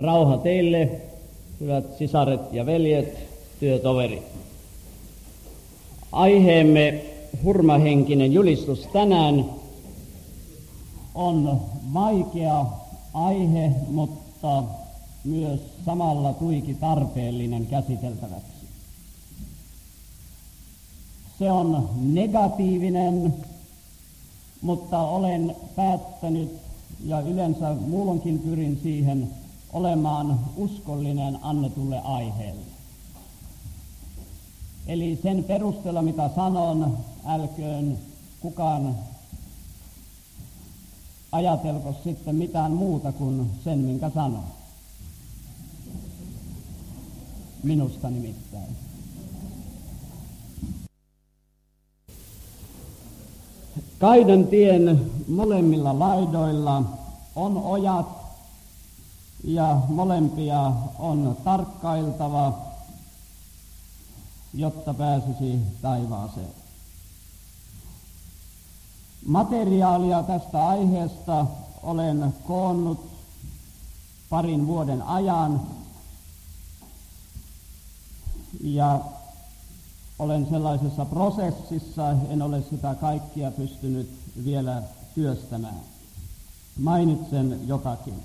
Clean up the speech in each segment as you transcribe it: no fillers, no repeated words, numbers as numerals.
Rauha teille, hyvät sisaret ja veljet, työtoverit. Aiheemme hurmahenkinen julistus tänään on vaikea aihe, mutta myös samalla tuiki tarpeellinen käsiteltäväksi. Se on negatiivinen, mutta olen päättänyt ja yleensä muulloinkin pyrin siihen olemaan uskollinen annetulle aiheelle. Eli sen perusteella, mitä sanon, älköön kukaan ajatelko sitten mitään muuta kuin sen, minkä sanon. Minusta nimittäin. Kaidan tien molemmilla laidoilla on ojat ja molempia on tarkkailtava, jotta pääsisi taivaaseen. Materiaalia tästä aiheesta olen koonnut parin vuoden ajan ja olen sellaisessa prosessissa, en ole sitä kaikkia pystynyt vielä työstämään. Mainitsen jotakin.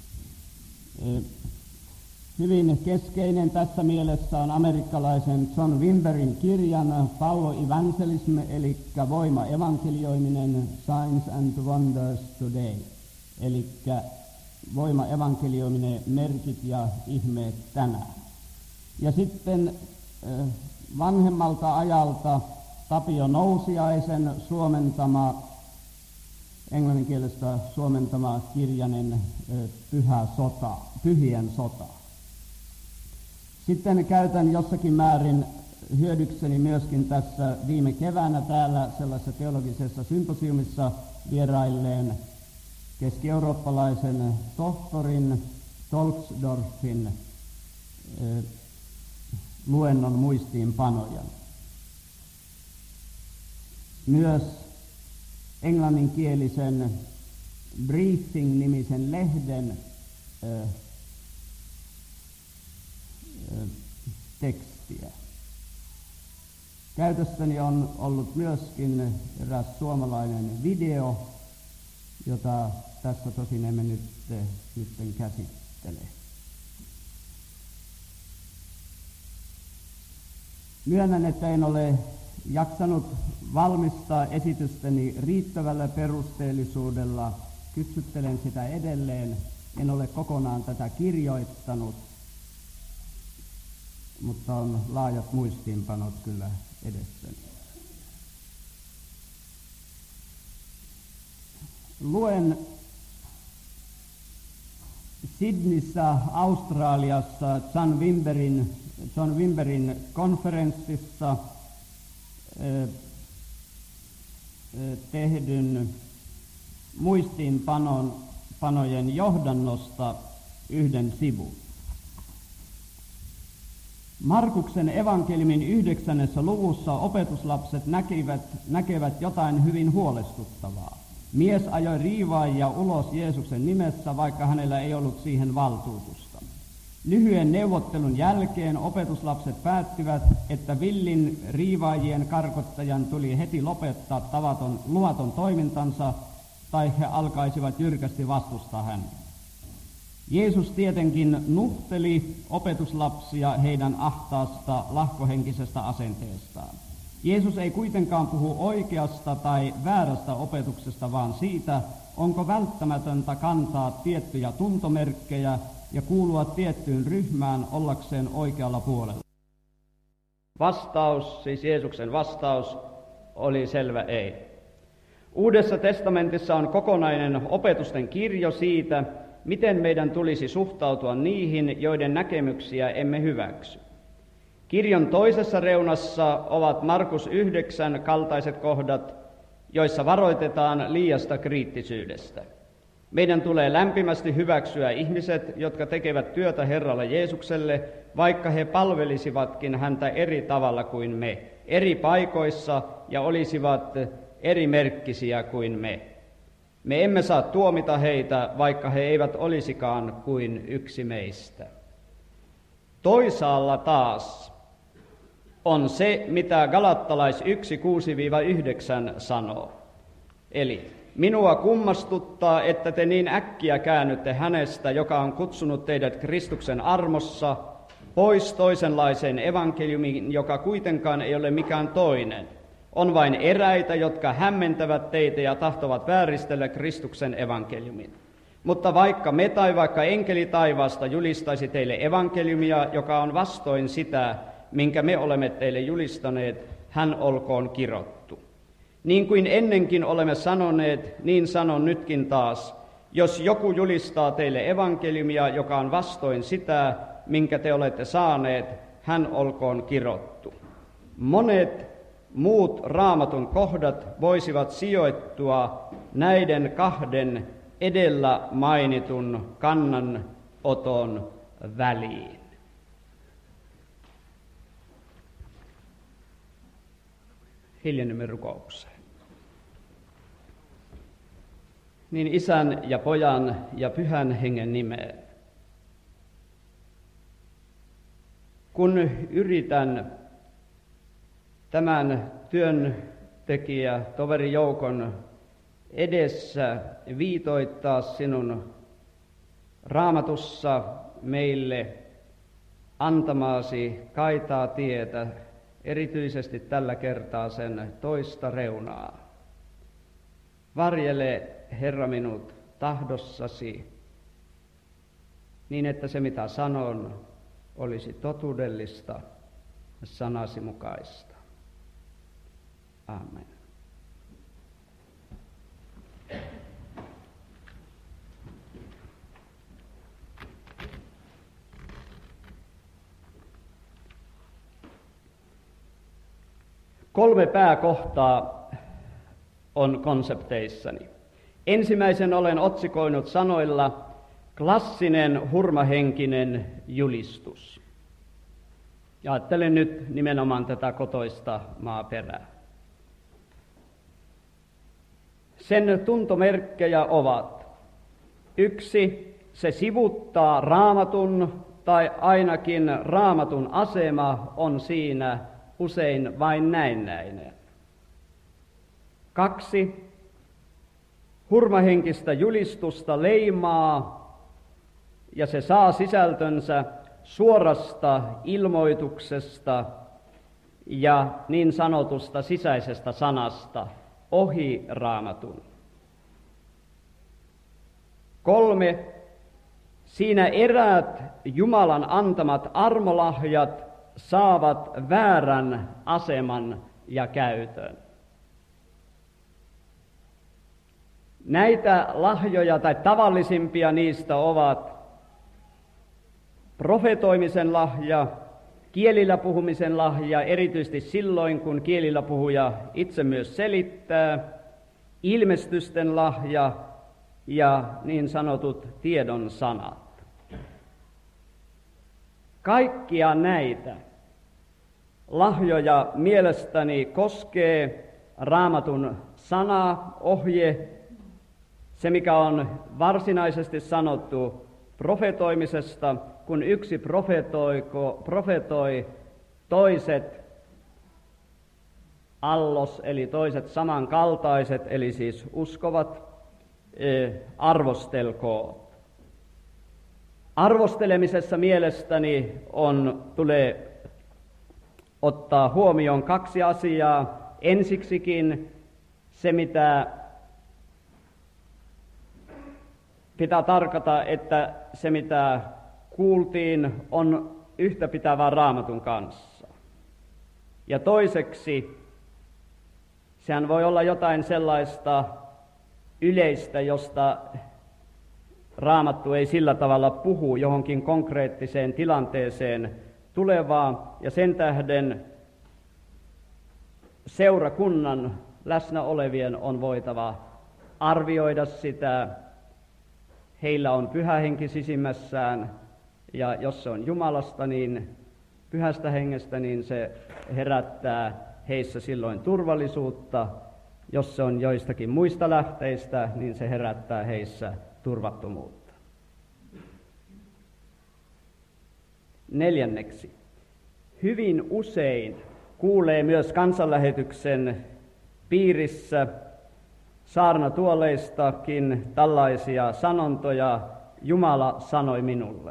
Hyvin keskeinen tässä mielessä on amerikkalaisen John Wimberin kirjan Power Evangelism, eli voima evankelioiminen, Signs and Wonders Today, eli voima evankelioiminen, merkit ja ihmeet tänään. Ja sitten vanhemmalta ajalta Tapio Nousiaisen suomentama, englanninkielestä suomentama kirjanen Pyhien sota. Sitten käytän jossakin määrin hyödykseni myöskin tässä viime keväänä täällä sellaisessa teologisessa symposiumissa vierailleen keski-eurooppalaisen tohtorin Tolksdorfin luennon muistiinpanoja. Myös englanninkielisen Briefing-nimisen lehden tekstiä. Käytössäni on ollut myöskin eräs suomalainen video, jota tässä tosin emme nyt käsittele. Myönnän, että en ole jaksanut valmistaa esitystäni riittävällä perusteellisuudella. Kysyttelen sitä edelleen. En ole kokonaan tätä kirjoittanut, mutta on laajat muistiinpanot kyllä edessäni. Luen Sydneyssä, Australiassa, John Wimberin konferenssissa tehdyn muistiinpanojen johdannosta yhden sivun. Markuksen evankeliumin 9. luvussa opetuslapset näkevät jotain hyvin huolestuttavaa. Mies ajoi riivaajia ulos Jeesuksen nimessä, vaikka hänellä ei ollut siihen valtuutusta. Lyhyen neuvottelun jälkeen opetuslapset päättivät, että villin riivaajien karkottajan tuli heti lopettaa luvaton toimintansa, tai he alkaisivat jyrkästi vastustaa häntä. Jeesus tietenkin nuhteli opetuslapsia heidän ahtaasta lahkohenkisestä asenteestaan. Jeesus ei kuitenkaan puhu oikeasta tai väärästä opetuksesta, vaan siitä, onko välttämätöntä kantaa tiettyjä tuntomerkkejä ja kuulua tiettyyn ryhmään ollakseen oikealla puolella. Vastaus, siis Jeesuksen vastaus, oli selvä ei. Uudessa testamentissa on kokonainen opetusten kirjo siitä, miten meidän tulisi suhtautua niihin, joiden näkemyksiä emme hyväksy. Kirjon toisessa reunassa ovat Markus 9 kaltaiset kohdat, joissa varoitetaan liiasta kriittisyydestä. Meidän tulee lämpimästi hyväksyä ihmiset, jotka tekevät työtä Herralle Jeesukselle, vaikka he palvelisivatkin häntä eri tavalla kuin me, eri paikoissa ja olisivat eri merkkisiä kuin me. Me emme saa tuomita heitä, vaikka he eivät olisikaan kuin yksi meistä. Toisaalla taas on se, mitä Galattalais 1:6-9 sanoo. Eli minua kummastuttaa, että te niin äkkiä käännytte hänestä, joka on kutsunut teidät Kristuksen armossa, pois toisenlaiseen evankeliumiin, joka kuitenkaan ei ole mikään toinen. On vain eräitä, jotka hämmentävät teitä ja tahtovat vääristellä Kristuksen evankeliumin. Mutta vaikka me tai vaikka enkeli taivaasta julistaisi teille evankeliumia, joka on vastoin sitä, minkä me olemme teille julistaneet, hän olkoon kirottu. Niin kuin ennenkin olemme sanoneet, niin sanon nytkin taas, jos joku julistaa teille evankeliumia, joka on vastoin sitä, minkä te olette saaneet, hän olkoon kirottu. Monet muut Raamatun kohdat voisivat sijoittua näiden kahden edellä mainitun kannanoton väliin. Hiljennymme rukoukseen. Niin Isän ja Pojan ja Pyhän Hengen nimeen. Kun yritän tämän työntekijä toverijoukon edessä viitoittaa sinun Raamatussa meille antamaasi kaitaa tietä, erityisesti tällä kertaa sen toista reunaa. Varjele, Herra, minut tahdossasi, niin että se mitä sanon olisi totuudellista ja sanasi mukaista. Amen. Kolme pääkohtaa on konsepteissani. Ensimmäisen olen otsikoinut sanoilla klassinen hurmahenkinen julistus. Ja ajattelen nyt nimenomaan tätä kotoista maaperää. Sen tuntomerkkejä ovat: 1. Se sivuttaa Raamatun, tai ainakin Raamatun asema on siinä usein vain näennäinen. 2. Hurmahenkistä julistusta leimaa, ja se saa sisältönsä suorasta ilmoituksesta ja niin sanotusta sisäisestä sanasta ohi Raamatun. 3. Siinä eräät Jumalan antamat armolahjat saavat väärän aseman ja käytön. Näitä lahjoja tai tavallisimpia niistä ovat profetoimisen lahja, kielillä puhumisen lahja, erityisesti silloin, kun kielillä puhuja itse myös selittää, ilmestysten lahja ja niin sanotut tiedon sanat. Kaikkia näitä lahjoja mielestäni koskee Raamatun sana, ohje, se mikä on varsinaisesti sanottu profetoimisesta, kun yksi profetoi, toiset allos, eli toiset samankaltaiset, eli siis uskovat, arvostelkoot. Arvostelemisessa mielestäni tulee ottaa huomioon kaksi asiaa. Ensiksikin se, mitä pitää tarkata, että se mitä kuultiin on yhtäpitävää Raamatun kanssa. Ja toiseksi, sehän voi olla jotain sellaista yleistä, josta Raamattu ei sillä tavalla puhu johonkin konkreettiseen tilanteeseen tulevaa, ja sen tähden seurakunnan läsnä olevien on voitava arvioida sitä. Heillä on Pyhä Henki sisimmässään, ja jos se on Jumalasta, niin Pyhästä Hengestä, niin se herättää heissä silloin turvallisuutta Jos se on joistakin muista lähteistä, niin se herättää heissä turvattomuutta. 4. Hyvin usein kuulee myös kansanlähetyksen piirissä saarnatuoleistakin tällaisia sanontoja: Jumala sanoi minulle.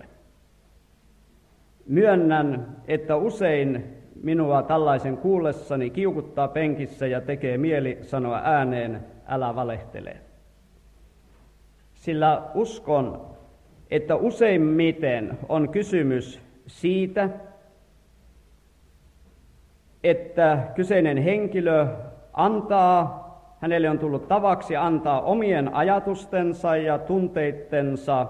Myönnän, että usein minua tällaisen kuullessani kiukuttaa penkissä ja tekee mieli sanoa ääneen: älä valehtele. Sillä uskon, että useimmiten on kysymys siitä, että kyseinen henkilö hänelle on tullut tavaksi antaa omien ajatustensa ja tunteittensa,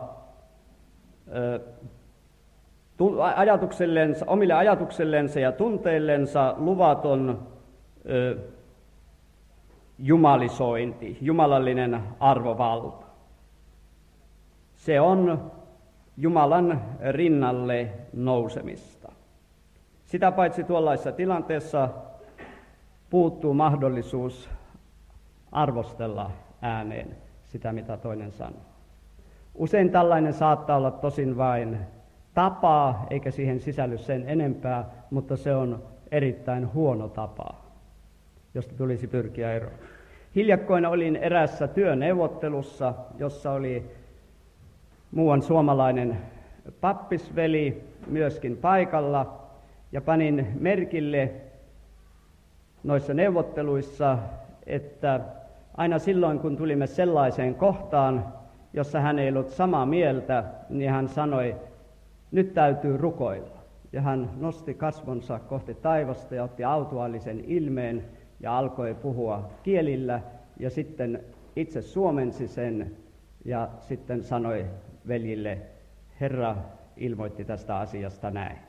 omille ajatuksellensa ja tunteillensa luvaton jumalisointi, jumalallinen arvovalta. Se on Jumalan rinnalle nousemista. Sitä paitsi tuollaisessa tilanteessa puuttuu mahdollisuus arvostella ääneen sitä, mitä toinen sanoo. Usein tällainen saattaa olla tosin vain tapa, eikä siihen sisälly sen enempää, mutta se on erittäin huono tapa, josta tulisi pyrkiä eroon. Hiljakkoin olin eräässä työneuvottelussa, jossa oli muuan suomalainen pappisveli myöskin paikalla, ja panin merkille noissa neuvotteluissa, että aina silloin, kun tulimme sellaiseen kohtaan, jossa hän ei ollut samaa mieltä, niin hän sanoi: nyt täytyy rukoilla. Ja hän nosti kasvonsa kohti taivasta ja otti autuaallisen ilmeen ja alkoi puhua kielillä, ja sitten itse suomensi sen ja sitten sanoi veljille: Herra ilmoitti tästä asiasta näin.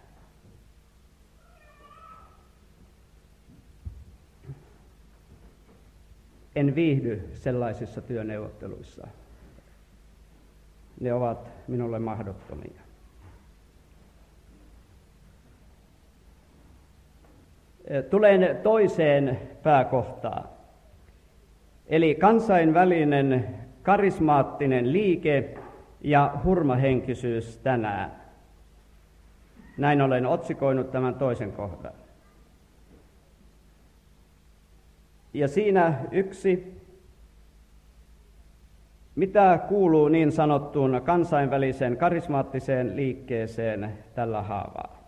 En viihdy sellaisissa työneuvotteluissa. Ne ovat minulle mahdottomia. Tulen toiseen pääkohtaan, eli kansainvälinen karismaattinen liike ja hurmahenkisyys tänään. Näin olen otsikoinut tämän toisen kohdan. Ja siinä 1. Mitä kuuluu niin sanottuun kansainväliseen karismaattiseen liikkeeseen tällä haavaa?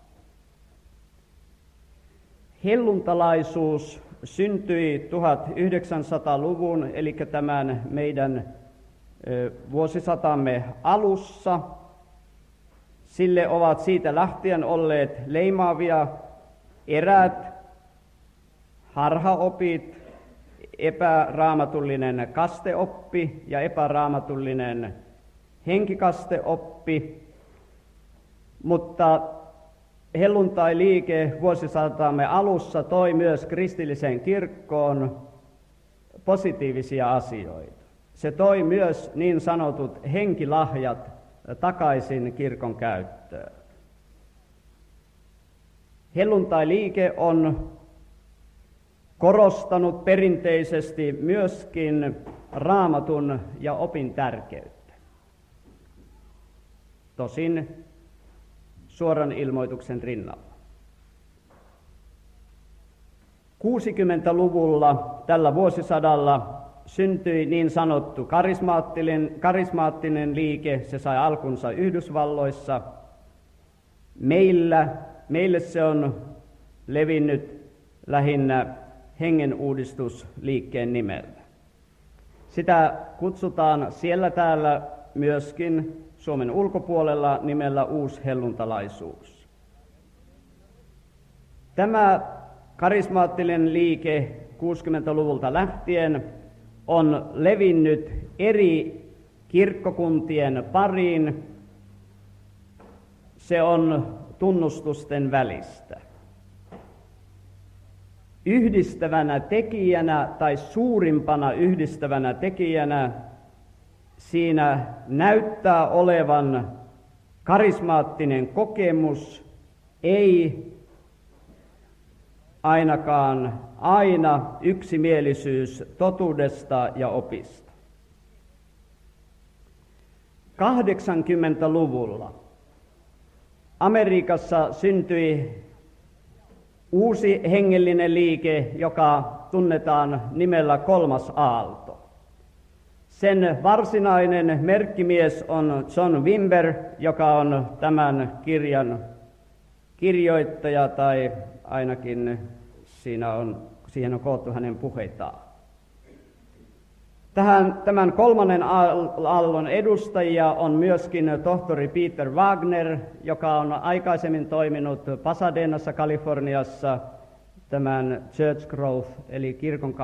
Helluntalaisuus syntyi 1900-luvun, eli tämän meidän vuosisatamme alussa. Sille ovat siitä lähtien olleet leimaavia eräät harhaopit, epäraamatullinen kasteoppi ja epäraamatullinen henkikasteoppi, mutta helluntai-liike vuosisatamme alussa toi myös kristilliseen kirkkoon positiivisia asioita. Se toi myös niin sanotut henkilahjat takaisin kirkon käyttöön. Helluntai-liike on korostanut perinteisesti myöskin raamatun ja opin tärkeyttä. Tosin suoran ilmoituksen rinnalla. 60-luvulla tällä vuosisadalla syntyi niin sanottu karismaattinen liike. Se sai alkunsa Yhdysvalloissa. Meille se on levinnyt lähinnä hengenuudistusliikkeen nimellä. Sitä kutsutaan siellä täällä myöskin Suomen ulkopuolella nimellä uushelluntalaisuus. Tämä karismaattinen liike 60-luvulta lähtien on levinnyt eri kirkkokuntien pariin. Se on tunnustusten välistä. Yhdistävänä tekijänä tai suurimpana yhdistävänä tekijänä siinä näyttää olevan karismaattinen kokemus, ei aina yksimielisyys totuudesta ja opista. 80-luvulla Amerikassa syntyi uusi hengellinen liike, joka tunnetaan nimellä Kolmas aalto. Sen varsinainen merkkimies on John Wimber, joka on tämän kirjan kirjoittaja, tai ainakin siihen on koottu hänen puheitaan. Tämän kolmannen aallon edustajia on myöskin tohtori Peter Wagner, joka on aikaisemmin toiminut Pasadenassa, Kaliforniassa, tämän Church Growth, eli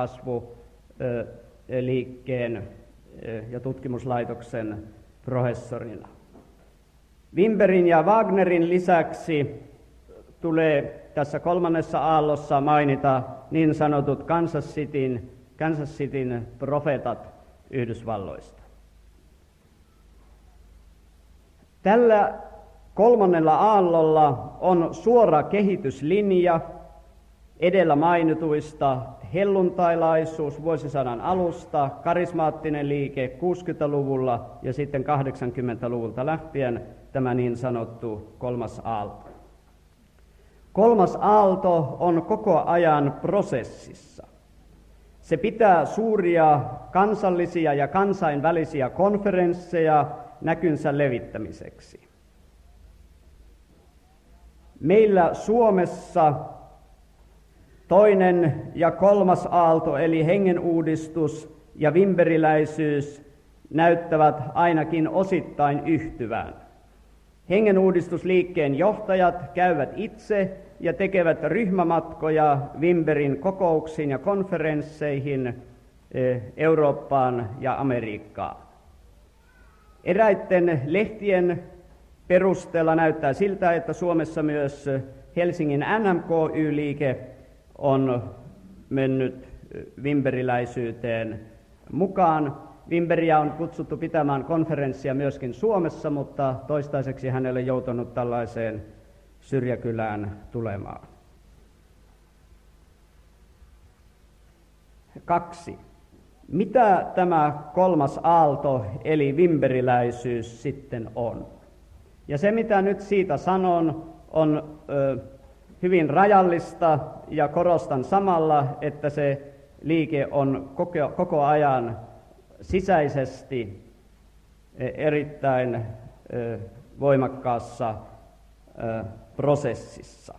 kirkonkasvuliikkeen ja tutkimuslaitoksen professorina. Wimberin ja Wagnerin lisäksi tulee tässä kolmannessa aallossa mainita niin sanotut Kansas Cityn profeetat Yhdysvalloista. Tällä kolmannella aallolla on suora kehityslinja edellä mainituista: helluntailaisuus vuosisadan alusta, karismaattinen liike 60-luvulla ja sitten 80-luvulta lähtien tämä niin sanottu kolmas aalto. Kolmas aalto on koko ajan prosessissa. Se pitää suuria kansallisia ja kansainvälisiä konferensseja näkynsä levittämiseksi. Meillä Suomessa toinen ja kolmas aalto, eli hengenuudistus ja wimberiläisyys, näyttävät ainakin osittain yhtyvän. Hengenuudistusliikkeen johtajat käyvät itse ja tekevät ryhmämatkoja Wimberin kokouksiin ja konferensseihin Eurooppaan ja Amerikkaan. Eräiden lehtien perusteella näyttää siltä, että Suomessa myös Helsingin NMKY-liike on mennyt wimberiläisyyteen mukaan. Wimberiä on kutsuttu pitämään konferenssia myöskin Suomessa, mutta toistaiseksi hän ei ole joutunut tällaiseen syrjäkylään tulemaan. 2. Mitä tämä kolmas aalto eli wimberiläisyys sitten on? Ja se, mitä nyt siitä sanon, on hyvin rajallista, ja korostan samalla, että se liike on koko ajan sisäisesti erittäin voimakkaassa prosessissa.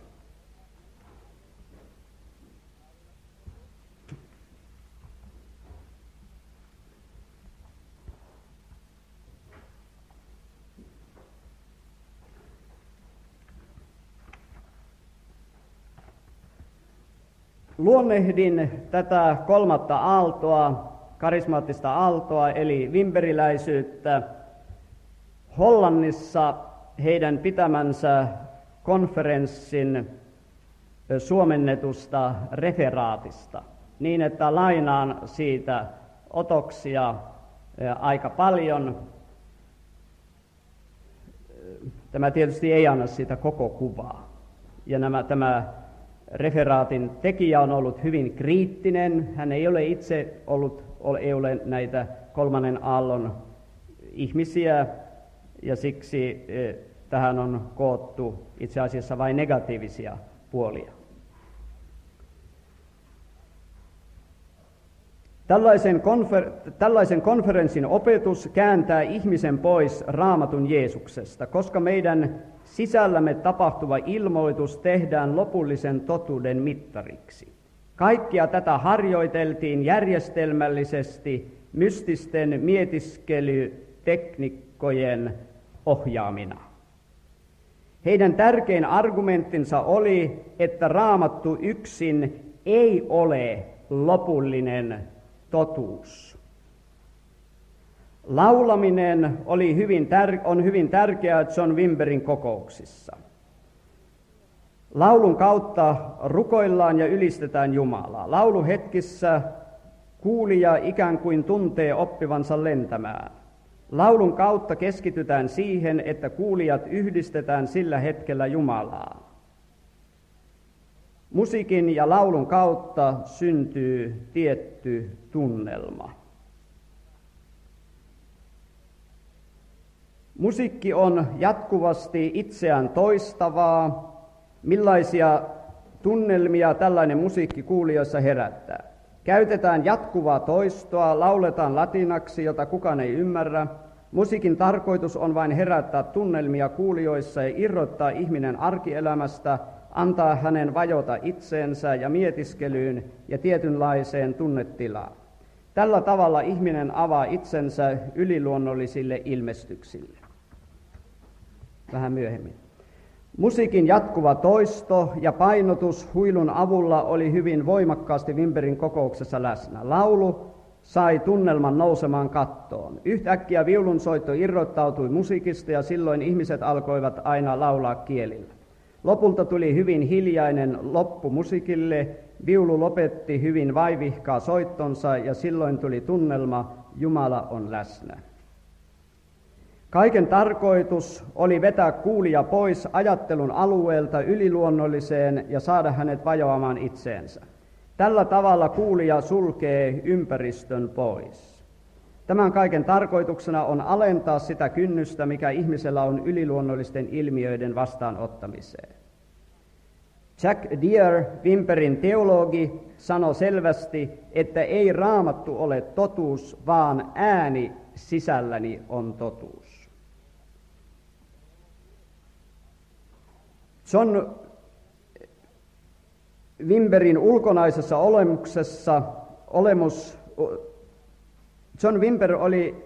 Luonnehdin tätä kolmatta aaltoa, karismaattista aaltoa, eli wimberiläisyyttä, Hollannissa heidän pitämänsä konferenssin suomennetusta referaatista, niin että lainaan siitä otoksia aika paljon. Tämä tietysti ei anna sitä koko kuvaa. Ja tämä referaatin tekijä on ollut hyvin kriittinen. Hän ei ole itse ei ole näitä kolmannen aallon ihmisiä, ja siksi tähän on koottu itse asiassa vain negatiivisia puolia. Tällaisen konferenssin opetus kääntää ihmisen pois Raamatun Jeesuksesta, koska meidän sisällämme tapahtuva ilmoitus tehdään lopullisen totuuden mittariksi. Kaikkia tätä harjoiteltiin järjestelmällisesti mystisten mietiskelytekniikkojen ohjaamina. Heidän tärkein argumenttinsa oli, että Raamattu yksin ei ole lopullinen totuus. Laulaminen on hyvin tärkeää John Wimberin kokouksissa. Laulun kautta rukoillaan ja ylistetään Jumalaa. Lauluhetkissä kuulija ikään kuin tuntee oppivansa lentämään. Laulun kautta keskitytään siihen, että kuulijat yhdistetään sillä hetkellä Jumalaan. Musiikin ja laulun kautta syntyy tietty tunnelma. Musiikki on jatkuvasti itseään toistavaa. Millaisia tunnelmia tällainen musiikki kuulijoissa herättää? Käytetään jatkuvaa toistoa, lauletaan latinaksi, jota kukaan ei ymmärrä. Musiikin tarkoitus on vain herättää tunnelmia kuulijoissa ja irrottaa ihminen arkielämästä, antaa hänen vajota itseensä ja mietiskelyyn ja tietynlaiseen tunnetilaan. Tällä tavalla ihminen avaa itsensä yliluonnollisille ilmestyksille. Vähän myöhemmin. Musiikin jatkuva toisto ja painotus huilun avulla oli hyvin voimakkaasti Wimbergin kokouksessa läsnä. Laulu sai tunnelman nousemaan kattoon. Yhtäkkiä viulunsoitto irrottautui musiikista ja silloin ihmiset alkoivat aina laulaa kielillä. Lopulta tuli hyvin hiljainen loppu musiikille, viulu lopetti hyvin vaivihkaa soittonsa ja silloin tuli tunnelma, Jumala on läsnä. Kaiken tarkoitus oli vetää kuulija pois ajattelun alueelta yliluonnolliseen ja saada hänet vajoamaan itseensä. Tällä tavalla kuulija sulkee ympäristön pois. Tämän kaiken tarkoituksena on alentaa sitä kynnystä, mikä ihmisellä on yliluonnollisten ilmiöiden vastaanottamiseen. Jack Deere, Wimbergin teologi, sanoi selvästi, että ei Raamattu ole totuus, vaan ääni sisälläni on totuus. Wimbergin ulkonaisessa olemuksessa John Wimber oli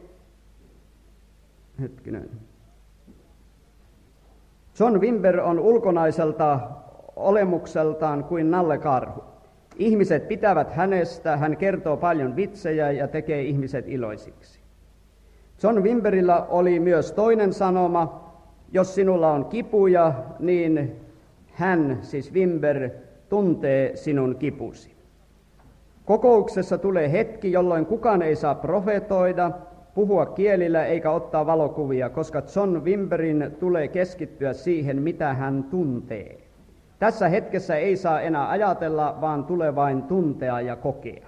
John Wimber on ulkonaiselta olemukseltaan kuin nallekarhu. Ihmiset pitävät hänestä, hän kertoo paljon vitsejä ja tekee ihmiset iloisiksi. John Wimberillä oli myös toinen sanoma: jos sinulla on kipuja, niin hän, siis Wimber, tuntee sinun kipusi. Kokouksessa tulee hetki, jolloin kukaan ei saa profetoida, puhua kielillä eikä ottaa valokuvia, koska John Wimberin tulee keskittyä siihen, mitä hän tuntee. Tässä hetkessä ei saa enää ajatella, vaan tulee vain tuntea ja kokea.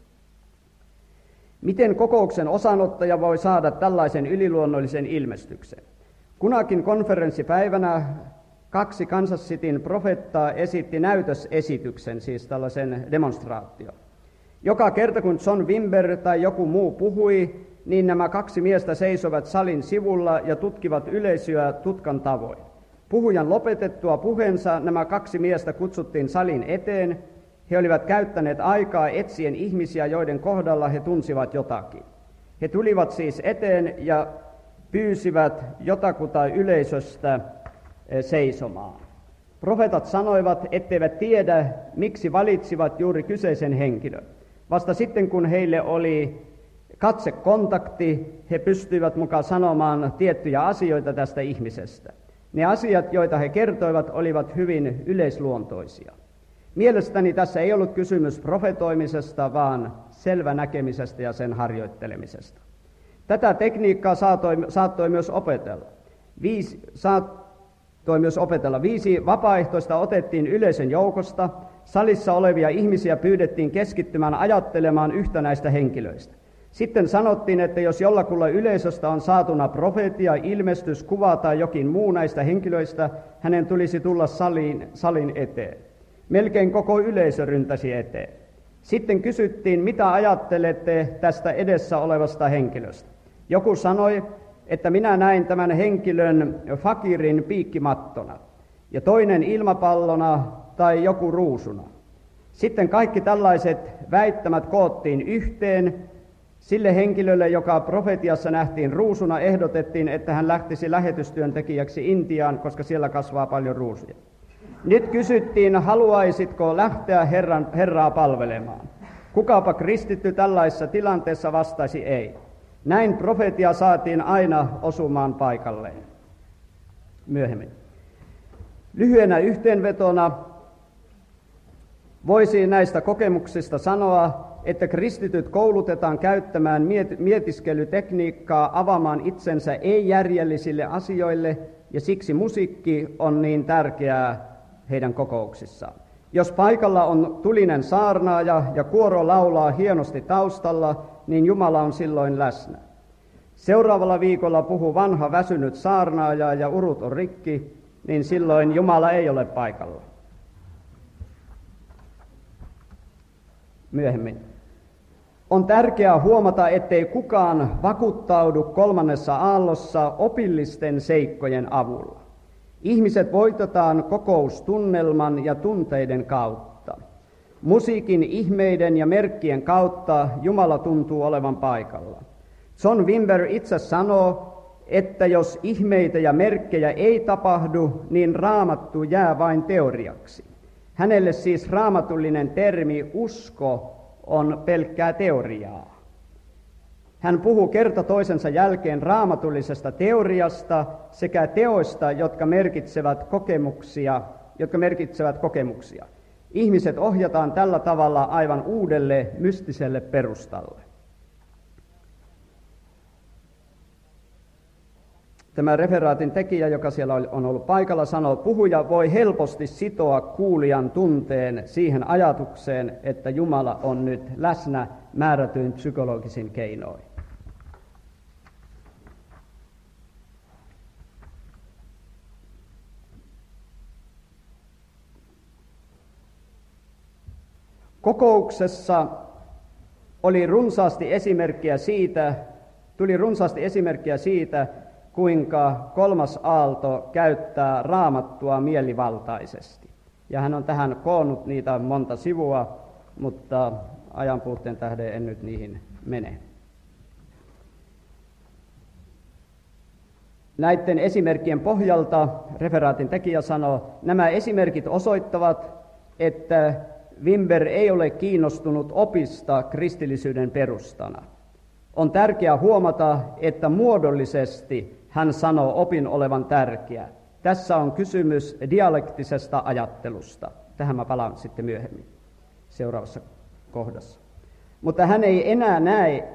Miten kokouksen osanottaja voi saada tällaisen yliluonnollisen ilmestyksen? Kunakin konferenssipäivänä 2 Kansas Cityn profeettaa esitti näytösesityksen, siis tällaisen demonstraation. Joka kerta kun John Wimber tai joku muu puhui, niin nämä 2 miestä seisovat salin sivulla ja tutkivat yleisöä tutkan tavoin. Puhujan lopetettua puheensa nämä 2 miestä kutsuttiin salin eteen. He olivat käyttäneet aikaa etsien ihmisiä, joiden kohdalla he tunsivat jotakin. He tulivat siis eteen ja pyysivät jotakuta yleisöstä seisomaan. Profeetat sanoivat, etteivät tiedä, miksi valitsivat juuri kyseisen henkilön. Vasta sitten, kun heille oli katsekontakti, he pystyivät mukaan sanomaan tiettyjä asioita tästä ihmisestä. Ne asiat, joita he kertoivat, olivat hyvin yleisluontoisia. Mielestäni tässä ei ollut kysymys profetoimisesta, vaan selvänäkemisestä ja sen harjoittelemisesta. Tätä tekniikkaa saattoi myös opetella. 5 vapaaehtoista otettiin yleisön joukosta. Salissa olevia ihmisiä pyydettiin keskittymään ajattelemaan yhtä näistä henkilöistä. Sitten sanottiin, että jos jollakulla yleisöstä on saatuna profeetia, ilmestys, kuva tai jokin muu näistä henkilöistä, hänen tulisi tulla salin eteen. Melkein koko yleisö ryntäsi eteen. Sitten kysyttiin, mitä ajattelette tästä edessä olevasta henkilöstä. Joku sanoi, että minä näin tämän henkilön fakirin piikkimattona, ja toinen ilmapallona tai joku ruusuna. Sitten kaikki tällaiset väittämät koottiin yhteen. Sille henkilölle, joka profetiassa nähtiin ruusuna, ehdotettiin, että hän lähtisi lähetystyöntekijäksi Intiaan, koska siellä kasvaa paljon ruusuja. Nyt kysyttiin, haluaisitko lähteä Herraa palvelemaan. Kukapa kristitty tällaisessa tilanteessa vastasi ei. Näin profetia saatiin aina osumaan paikalleen. Myöhemmin. Lyhyenä yhteenvetona voisi näistä kokemuksista sanoa, että kristityt koulutetaan käyttämään mietiskelytekniikkaa avaamaan itsensä ei-järjellisille asioille, ja siksi musiikki on niin tärkeää heidän kokouksissaan. Jos paikalla on tulinen saarnaaja ja kuoro laulaa hienosti taustalla, niin Jumala on silloin läsnä. Seuraavalla viikolla puhuu vanha väsynyt saarnaaja ja urut on rikki, niin silloin Jumala ei ole paikalla. Myöhemmin. On tärkeää huomata, ettei kukaan vakuuttaudu kolmannessa aallossa opillisten seikkojen avulla. Ihmiset voitetaan kokoustunnelman ja tunteiden kautta. Musiikin, ihmeiden ja merkkien kautta Jumala tuntuu olevan paikalla. John Wimber itse sanoo, että jos ihmeitä ja merkkejä ei tapahdu, niin Raamattu jää vain teoriaksi. Hänelle siis raamatullinen termi usko on pelkkää teoriaa. Hän puhuu kerta toisensa jälkeen raamatullisesta teoriasta sekä teoista, jotka merkitsevät kokemuksia. Ihmiset ohjataan tällä tavalla aivan uudelle mystiselle perustalle. Tämä referaatin tekijä, joka siellä on ollut paikalla, sanoo, puhuja voi helposti sitoa kuulijan tunteen siihen ajatukseen, että Jumala on nyt läsnä määrätyin psykologisin keinoin. Kokouksessa tuli runsaasti esimerkkiä siitä, kuinka kolmas aalto käyttää Raamattua mielivaltaisesti. Ja hän on tähän koonnut niitä monta sivua, mutta ajanpuutteen tähden en nyt niihin mene. Näiden esimerkkien pohjalta referaatin tekijä sanoo, nämä esimerkit osoittavat, että Wimber ei ole kiinnostunut opista kristillisyyden perustana. On tärkeää huomata, että muodollisesti hän sanoo opin olevan tärkeä. Tässä on kysymys dialektisesta ajattelusta. Tähän mä palaan sitten myöhemmin seuraavassa kohdassa. Mutta hän ei enää näe,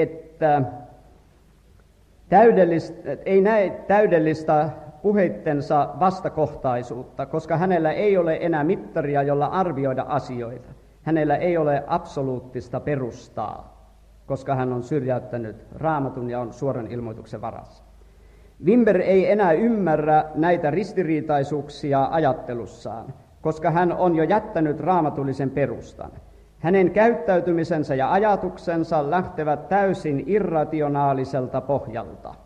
täydellistä puheittensa vastakohtaisuutta, koska hänellä ei ole enää mittaria, jolla arvioida asioita. Hänellä ei ole absoluuttista perustaa, koska hän on syrjäyttänyt Raamatun ja on suoran ilmoituksen varassa. Wimber ei enää ymmärrä näitä ristiriitaisuuksia ajattelussaan, koska hän on jo jättänyt raamatullisen perustan. Hänen käyttäytymisensä ja ajatuksensa lähtevät täysin irrationaaliselta pohjalta.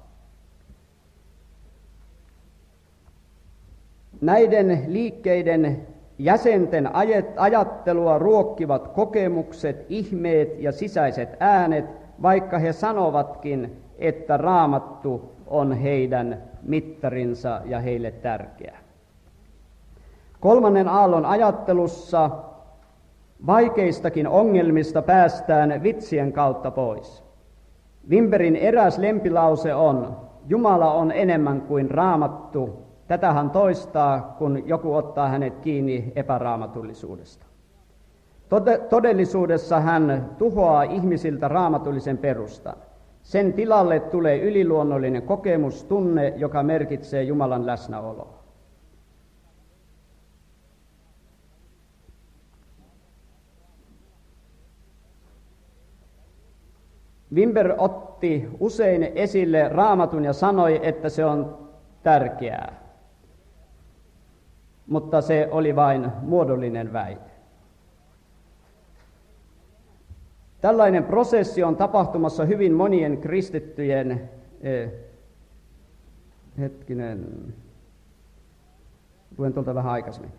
Näiden liikkeiden jäsenten ajattelua ruokkivat kokemukset, ihmeet ja sisäiset äänet, vaikka he sanovatkin, että Raamattu on heidän mittarinsa ja heille tärkeä. Kolmannen aallon ajattelussa vaikeistakin ongelmista päästään vitsien kautta pois. Wimberin eräs lempilause on, Jumala on enemmän kuin Raamattu. Tätä hän toistaa, kun joku ottaa hänet kiinni epäraamatullisuudesta. Todellisuudessa hän tuhoaa ihmisiltä raamatullisen perustan. Sen tilalle tulee yliluonnollinen kokemustunne, joka merkitsee Jumalan läsnäoloa. Wimber otti usein esille Raamatun ja sanoi, että se on tärkeää. Mutta se oli vain muodollinen väite. Tällainen prosessi on tapahtumassa hyvin monien kristittyjen, luen tuolta vähän aikaisemmin.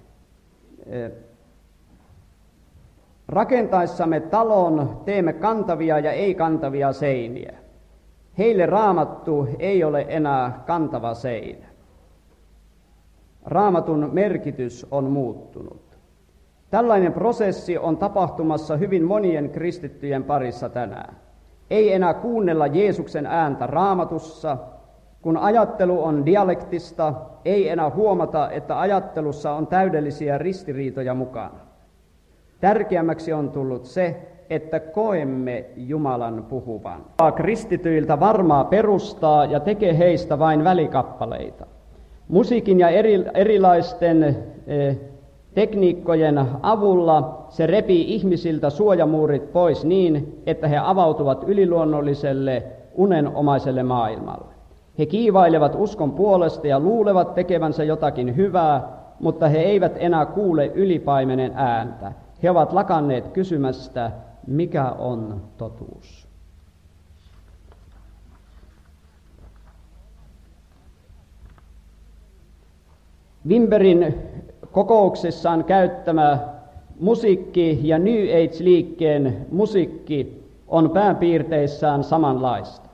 Rakentaessamme talon teemme kantavia ja ei-kantavia seiniä. Heille Raamattu ei ole enää kantava seinä. Raamatun merkitys on muuttunut. Tällainen prosessi on tapahtumassa hyvin monien kristittyjen parissa tänään. Ei enää kuunnella Jeesuksen ääntä Raamatussa. Kun ajattelu on dialektista, ei enää huomata, että ajattelussa on täydellisiä ristiriitoja mukana. Tärkeämmäksi on tullut se, että koemme Jumalan puhuvan. Kristityiltä varmaa perustaa ja tekee heistä vain välikappaleita. Musiikin ja erilaisten Tekniikkojen avulla se repii ihmisiltä suojamuurit pois niin, että he avautuvat yliluonnolliselle, unenomaiselle maailmalle. He kiivailevat uskon puolesta ja luulevat tekevänsä jotakin hyvää, mutta he eivät enää kuule ylipaimenen ääntä. He ovat lakanneet kysymästä, mikä on totuus. Wimberin kokouksissaan käyttämä musiikki ja New Age-liikkeen musiikki on pääpiirteissään samanlaista.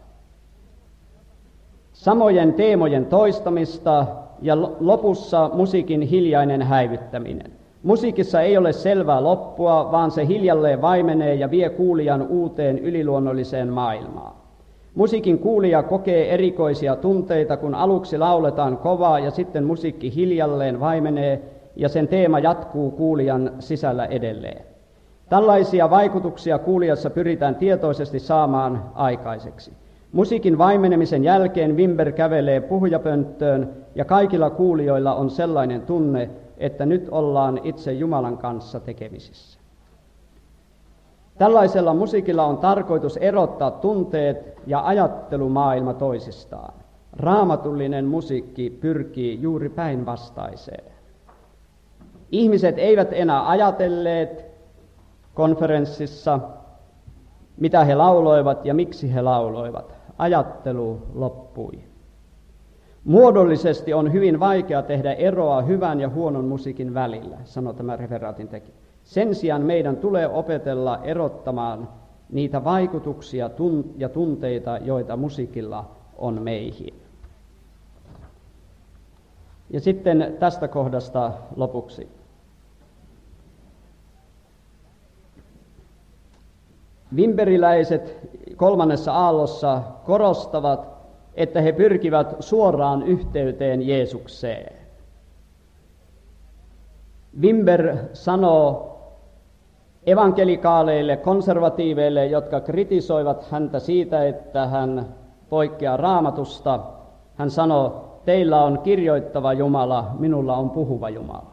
Samojen teemojen toistamista ja lopussa musiikin hiljainen häivyttäminen. Musiikissa ei ole selvää loppua, vaan se hiljalleen vaimenee ja vie kuulijan uuteen yliluonnolliseen maailmaan. Musiikin kuulija kokee erikoisia tunteita, kun aluksi lauletaan kovaa ja sitten musiikki hiljalleen vaimenee ja sen teema jatkuu kuulijan sisällä edelleen. Tällaisia vaikutuksia kuulijassa pyritään tietoisesti saamaan aikaiseksi. Musiikin vaimenemisen jälkeen Wimber kävelee puhujapönttöön ja kaikilla kuulijoilla on sellainen tunne, että nyt ollaan itse Jumalan kanssa tekemisissä. Tällaisella musiikilla on tarkoitus erottaa tunteet ja ajattelumaailma toisistaan. Raamatullinen musiikki pyrkii juuri päinvastaiseen. Ihmiset eivät enää ajatelleet konferenssissa, mitä he lauloivat ja miksi he lauloivat. Ajattelu loppui. Muodollisesti on hyvin vaikea tehdä eroa hyvän ja huonon musiikin välillä, sanoi tämä referaatin tekijä. Sen sijaan meidän tulee opetella erottamaan niitä vaikutuksia ja tunteita, joita musiikilla on meihin. Ja sitten tästä kohdasta lopuksi. Wimberiläiset kolmannessa aallossa korostavat, että he pyrkivät suoraan yhteyteen Jeesukseen. Wimber sanoo evankelikaaleille, konservatiiveille, jotka kritisoivat häntä siitä, että hän poikkeaa Raamatusta, hän sanoo, teillä on kirjoittava Jumala, minulla on puhuva Jumala.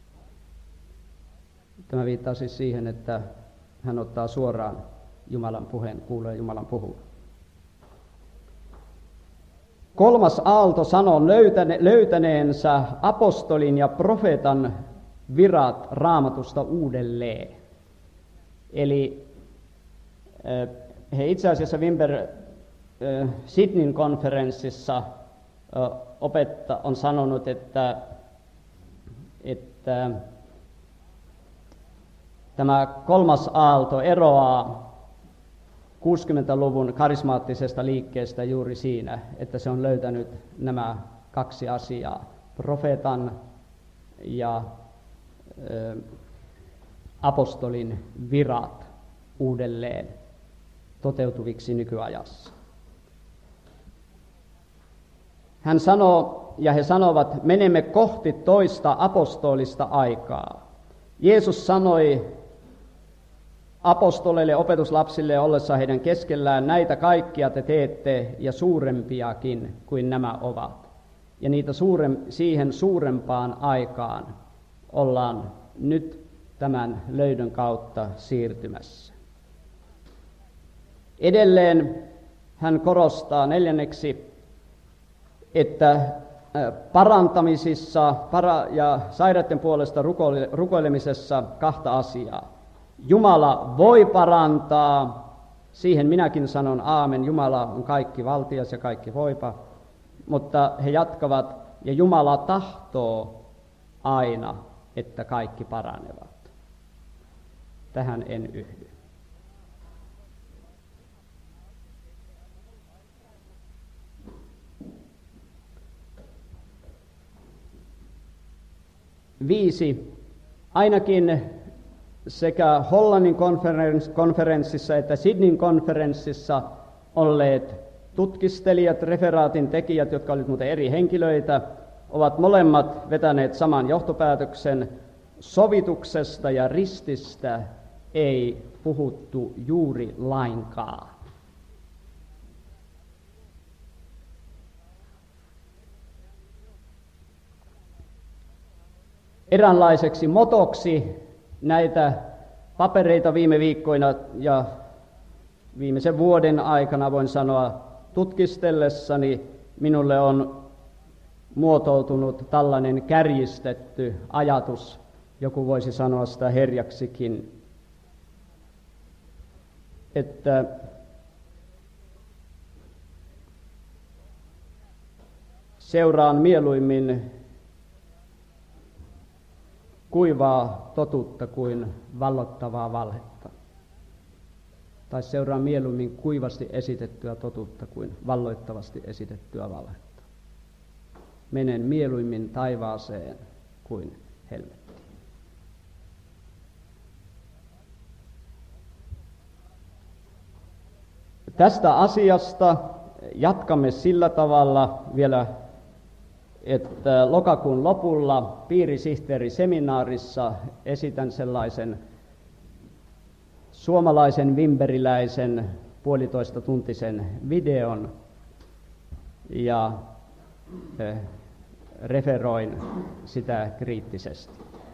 Tämä viittaa siis siihen, että hän ottaa suoraan Jumalan puheen, kuulee Jumalan puhuvan. Kolmas aalto sanoo löytäneensä apostolin ja profeetan virat Raamatusta uudelleen. Eli he itse asiassa Wimber Sydneyn konferenssissa on sanonut, että tämä kolmas aalto eroaa 60-luvun karismaattisesta liikkeestä juuri siinä, että se on löytänyt nämä kaksi asiaa, profeetan ja apostolin virat uudelleen toteutuviksi nykyajassa. Hän sanoo, ja he sanovat, menemme kohti toista apostolista aikaa. Jeesus sanoi apostoleille, opetuslapsille ollessa heidän keskellään, näitä kaikkia te teette ja suurempiakin kuin nämä ovat. Ja niitä siihen suurempaan aikaan ollaan nyt tämän löydön kautta siirtymässä. Edelleen hän korostaa neljänneksi, että parantamisissa ja sairaiden puolesta rukoilemisessa kahta asiaa. Jumala voi parantaa, siihen minäkin sanon aamen, Jumala on kaikki valtias ja kaikki voipa, mutta he jatkavat, ja Jumala tahtoo aina, että kaikki paranevat. Tähän en yhdy. Viisi. Ainakin sekä Hollannin konferenssissa että Sydneyn konferenssissa olleet tutkistelijat, referaatin tekijät, jotka olivat muuten eri henkilöitä, ovat molemmat vetäneet saman johtopäätöksen. Sovituksesta ja rististä ei puhuttu juuri lainkaan. eräänlaiseksi motoksi näitä papereita viime viikkoina ja viimeisen vuoden aikana, voin sanoa, tutkistellessani minulle on muotoutunut tällainen kärjistetty ajatus, joku voisi sanoa sitä herjaksikin, että seuraan mieluimmin kuivaa totuutta kuin vallottavaa valhetta. Tai seuraan mieluummin kuivasti esitettyä totuutta kuin valloittavasti esitettyä valhetta. Menen mieluimmin taivaaseen kuin helvettiin. Tästä asiasta jatkamme sillä tavalla vielä, että lokakuun lopulla piirisihteeriseminaarissa esitän sellaisen suomalaisen vimberiläisen 1,5-tuntisen videon ja referoin sitä kriittisesti.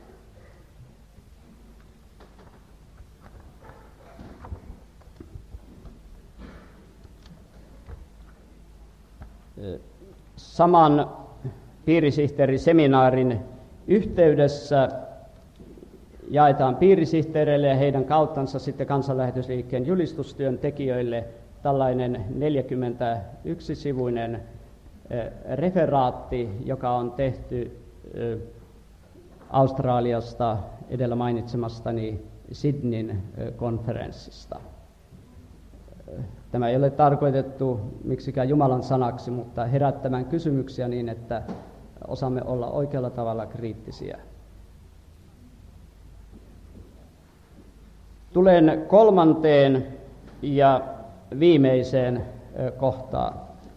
Saman piirisihteeriseminaarin yhteydessä jaetaan piirisihteereille ja heidän kauttansa sitten kansanlähetysliikkeen julistustyön tekijöille tällainen 41-sivuinen referaatti, joka on tehty Australiasta edellä mainitsemastani Sydneyn konferenssista. Tämä ei ole tarkoitettu miksikään Jumalan sanaksi, mutta herättämään kysymyksiä niin, että osaamme olla oikealla tavalla kriittisiä. Tulen kolmanteen ja viimeiseen kohtaan.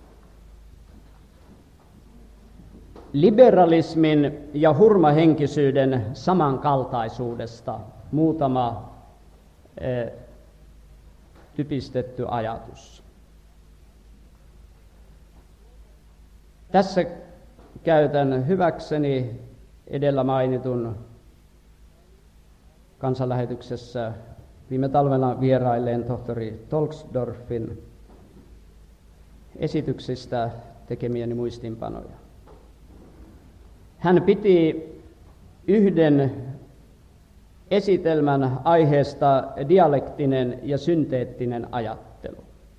Liberalismin ja hurmahenkisyyden samankaltaisuudesta muutama typistetty ajatus. Tässä käytän hyväkseni edellä mainitun kansanlähetyksessä viime talvena vierailleen tohtori Tolksdorfin esityksistä tekemiäni muistinpanoja. Hän piti yhden esitelmän aiheesta dialektinen ja synteettinen ajattelu.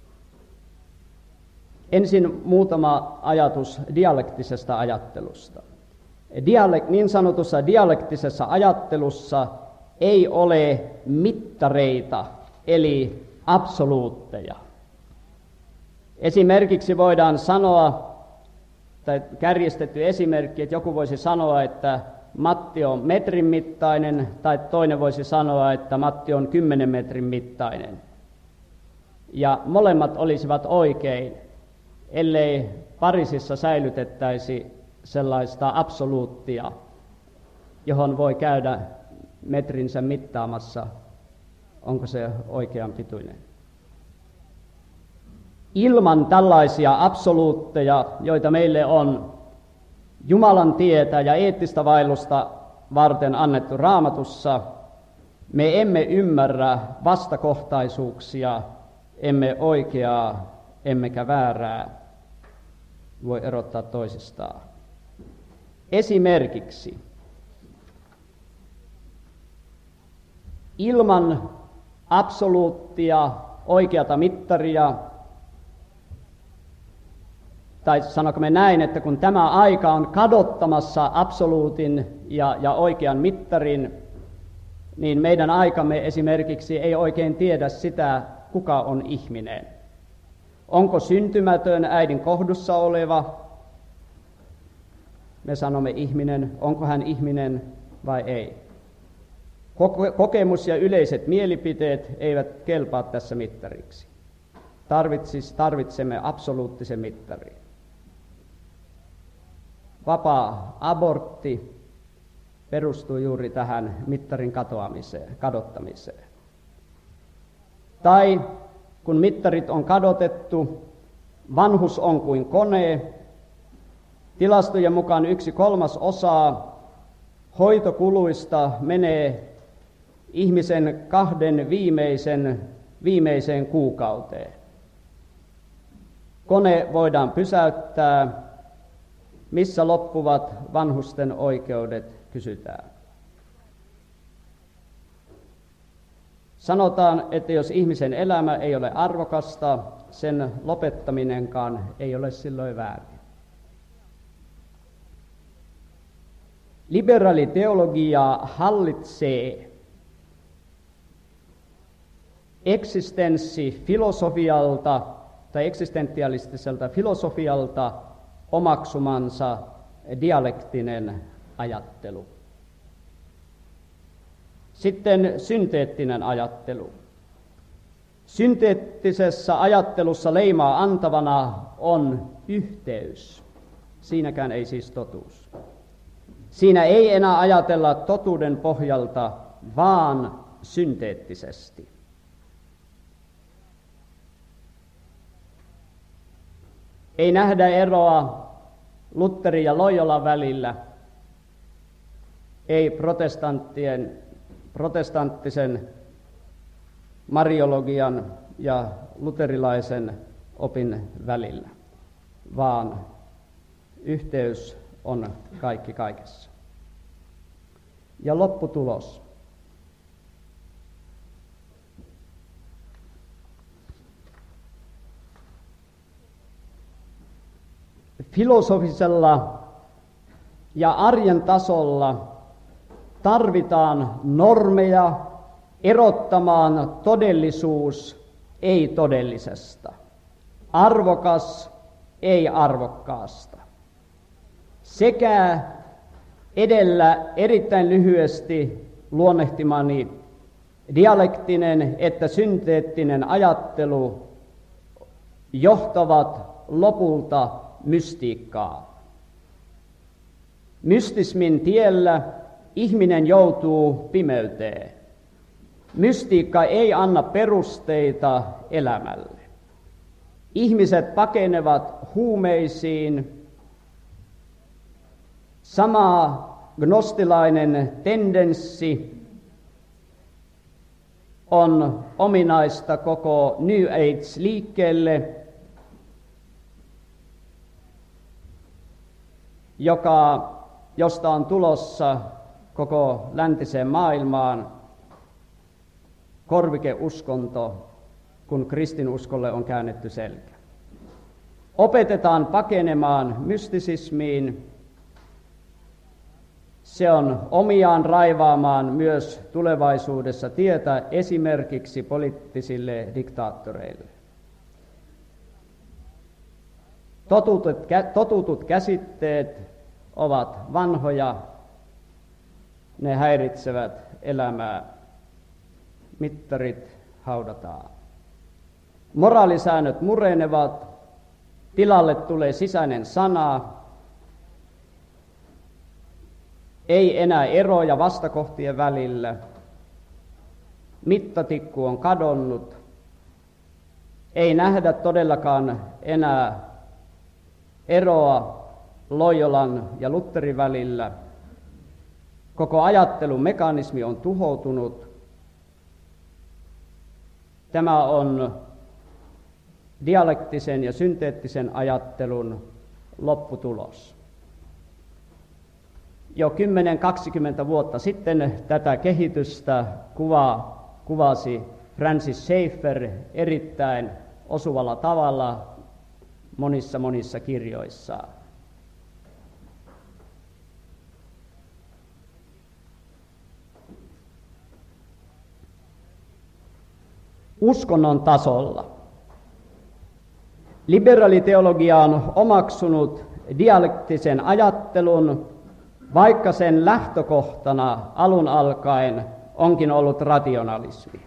Ensin muutama ajatus dialektisesta ajattelusta. Niin sanotussa dialektisessa ajattelussa ei ole mittareita, eli absoluutteja. Esimerkiksi voidaan sanoa, tai kärjistetty esimerkki, että joku voisi sanoa, että Matti on metrin mittainen, tai toinen voisi sanoa, että Matti on 10 metrin mittainen. Ja molemmat olisivat oikein, ellei Pariisissa säilytettäisi sellaista absoluuttia, johon voi käydä metrinsä mittaamassa, onko se oikean pituinen. Ilman tällaisia absoluutteja, joita meille on Jumalan tietä ja eettistä vaellusta varten annettu Raamatussa, me emme ymmärrä vastakohtaisuuksia, emme oikeaa, emmekä väärää voi erottaa toisistaan. Esimerkiksi ilman absoluuttia, oikeata mittaria, tai sanoko me näin, että kun tämä aika on kadottamassa absoluutin ja oikean mittarin, niin meidän aikamme esimerkiksi ei oikein tiedä sitä, kuka on ihminen. Onko syntymätön äidin kohdussa oleva? Me sanomme ihminen, onko hän ihminen vai ei. Kokemus ja yleiset mielipiteet eivät kelpaa tässä mittariksi. Tarvitsemme absoluuttisen mittarin. Vapaa abortti perustuu juuri tähän mittarin kadottamiseen. Tai kun mittarit on kadotettu, vanhus on kuin kone. Tilastojen mukaan 1/3 hoitokuluista menee ihmisen 2 viimeiseen kuukauteen. Kone voidaan pysäyttää, missä loppuvat vanhusten oikeudet, kysytään. Sanotaan, että jos ihmisen elämä ei ole arvokasta, sen lopettaminenkaan ei ole silloin väärin. Liberaali teologia hallitsee eksistenssifilosofialta tai eksistentialistiselta filosofialta omaksumansa dialektinen ajattelu. Sitten synteettinen ajattelu. Synteettisessä ajattelussa leimaa antavana on yhteys. Siinäkään ei siis totuus. Siinä ei enää ajatella totuuden pohjalta, vaan synteettisesti. Ei nähdä eroa Lutherin ja Loyolan välillä, ei protestanttisen mariologian ja luterilaisen opin välillä, vaan yhteys on kaikki kaikessa. Ja lopputulos. Filosofisella ja arjen tasolla tarvitaan normeja erottamaan todellisuus ei-todellisesta, arvokas ei-arvokkaasta. Sekä edellä erittäin lyhyesti luonnehtimani dialektinen että synteettinen ajattelu johtavat lopulta mystiikkaan. Mystismin tiellä ihminen joutuu pimeyteen. Mystiikka ei anna perusteita elämälle. Ihmiset pakenevat huumeisiin. Sama gnostilainen tendenssi on ominaista koko New Age-liikkeelle, josta on tulossa koko läntiseen maailmaan korvikeuskonto, kun kristinuskolle on käännetty selkä. Opetetaan pakenemaan mystisismiin. Se on omiaan raivaamaan myös tulevaisuudessa tietä esimerkiksi poliittisille diktaattoreille. Totutut käsitteet ovat vanhoja, ne häiritsevät elämää. Mittarit haudataan. Moraalisäännöt murenevat, tilalle tulee sisäinen sana, ei enää eroja vastakohtien välillä, mittatikku on kadonnut, ei nähdä todellakaan enää eroa Loyolan ja Lutherin välillä. Koko ajattelumekanismi on tuhoutunut. Tämä on dialektisen ja synteettisen ajattelun lopputulos. Jo 10-20 vuotta sitten tätä kehitystä kuvasi Francis Schaeffer erittäin osuvalla tavalla monissa kirjoissaan. Uskonnon tasolla. Liberaaliteologia on omaksunut dialektisen ajattelun, vaikka sen lähtökohtana alun alkaen onkin ollut rationalismi.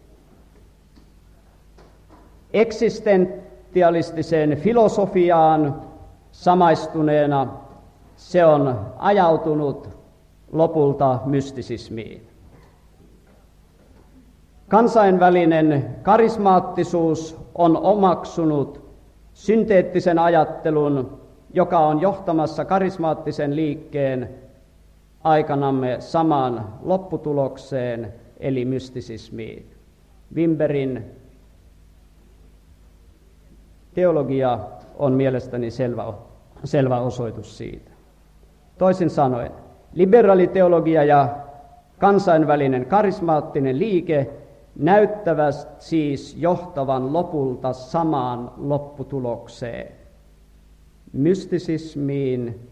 Eksistentialistiseen filosofiaan samaistuneena se on ajautunut lopulta mystisismiin. Kansainvälinen karismaattisuus on omaksunut synteettisen ajattelun, joka on johtamassa karismaattisen liikkeen aikanamme samaan lopputulokseen, eli mystisismiin. Wimberin teologia on mielestäni selvä osoitus siitä. Toisin sanoen, liberaaliteologia ja kansainvälinen karismaattinen liike näyttävät siis johtavan lopulta samaan lopputulokseen, mystisismiin,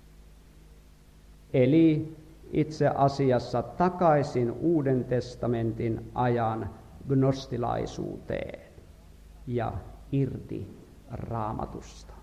eli itse asiassa takaisin Uuden testamentin ajan gnostilaisuuteen ja irti Raamatusta.